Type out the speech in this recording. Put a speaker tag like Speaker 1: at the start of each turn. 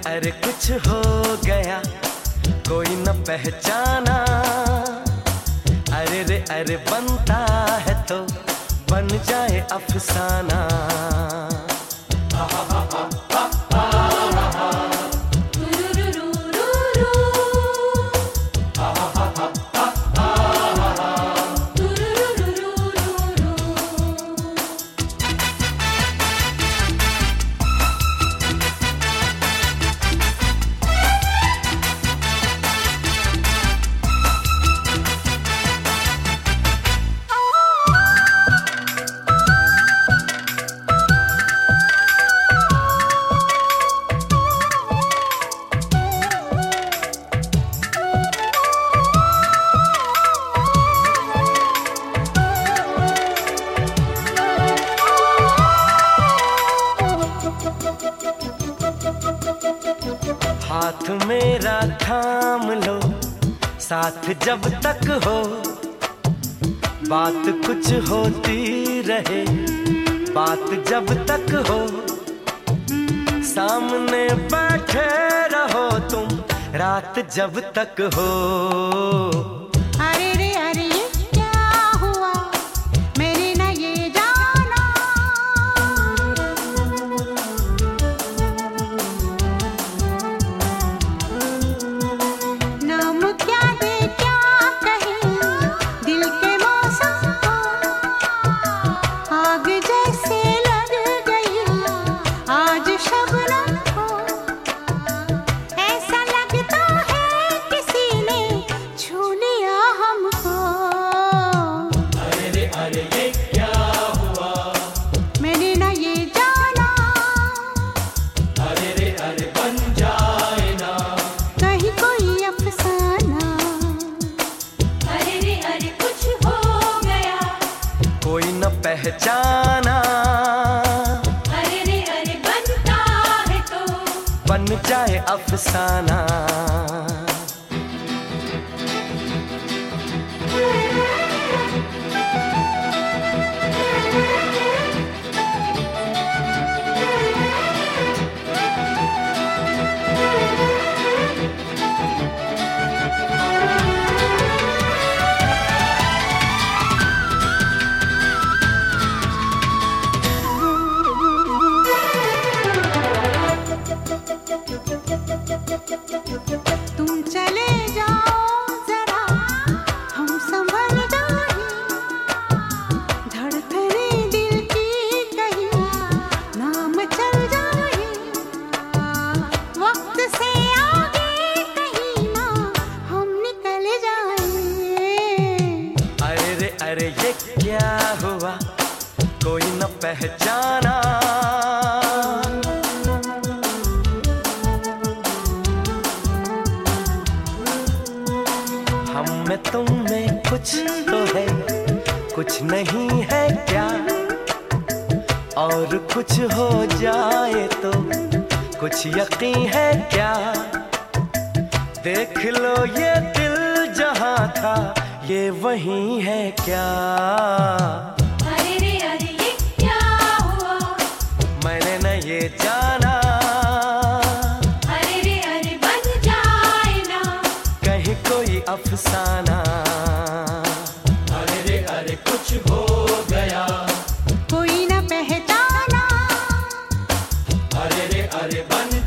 Speaker 1: अरे कुछ हो गया, कोई न पहचाना। अरे रे अरे बनता है तो बन जाए अफसाना। हाथ मेरा थाम लो, साथ जब तक हो, बात कुछ होती रहे, बात जब तक हो। सामने बैठे रहो तुम, रात जब तक हो।
Speaker 2: अरे रे अरे ये क्या हुआ, मैंने ना ये जाना। नाम क्या दे क्या कहे दिल के मौसम को, आग जैसे लग गई आज शबनम को। ऐसा लगता है किसी ने छू लिया हमको।
Speaker 1: अरे रे अरे ये क्या हुआ,
Speaker 2: मैंने ना ये जाना।
Speaker 1: अरे रे अरे बन जाए ना
Speaker 2: कहीं कोई अफसाना।
Speaker 3: अरे रे अरे कुछ हो गया,
Speaker 1: कोई न पहचाना।
Speaker 3: अरे रे अरे बनता है तो
Speaker 1: बन जाए अफसाना।
Speaker 2: तुम चले जाओ जरा, हम संभल जाए। धड़कने दिल की कहीं नाम चल जाए। वक्त से आगे कहीं ना हम निकल जाए।
Speaker 1: अरे रे अरे ये क्या हुआ, कोई न पहचाना। हम में तुम में कुछ तो है, कुछ नहीं है क्या। और कुछ हो जाए तो कुछ यकीन है क्या। देख लो ये दिल जहाँ था ये वही है क्या।
Speaker 3: अरे रे अरे ये क्या हुआ,
Speaker 1: मैंने न ये जाना।
Speaker 3: अरे रे अरे बन जाए ना
Speaker 1: कहीं कोई अफसाना। अरे रे अरे कुछ हो गया,
Speaker 2: कोई ना पहचाना।
Speaker 1: अरे रे अरे बन